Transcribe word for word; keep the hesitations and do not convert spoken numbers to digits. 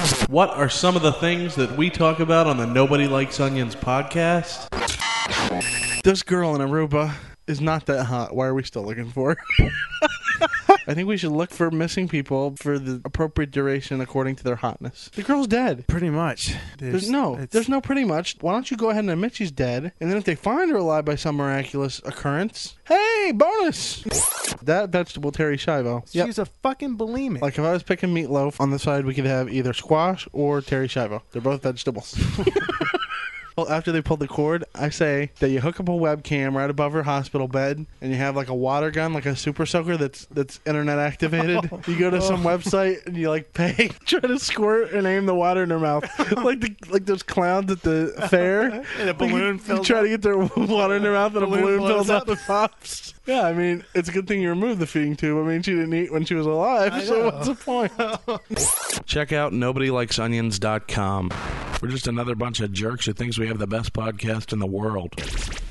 What are some of the things that we talk about on the Nobody Likes Onions podcast? This girl in Aruba is not that hot. Why are we still looking for her? I think we should look for missing people for the appropriate duration according to their hotness. The girl's dead. Pretty much. There's, There's, no, it's- there's no pretty much. Why don't you go ahead and admit she's dead, and then if they find her alive by some miraculous occurrence, hey, bonus! That vegetable, Terry Schiavo. Yep. She's a fucking bulimic. Like if I was picking meatloaf, on the side we could have either squash or Terry Schiavo. They're both vegetables. Well, after they pulled the cord, I say that you hook up a webcam right above her hospital bed, and you have like a water gun, like a super soaker that's that's internet activated. Oh. You go to some website and you like pay, try to squirt and aim the water in her mouth, like the like those clowns at the fair. And a balloon you, fills you try up. to get their water in their mouth, and a Balloon balloon blows fills up. up and pops. Yeah, I mean, it's a good thing you removed the feeding tube. I mean, she didn't eat when she was alive, I so know. what's the point? Check out nobody likes onions dot com. We're just another bunch of jerks who thinks we have the best podcast in the world.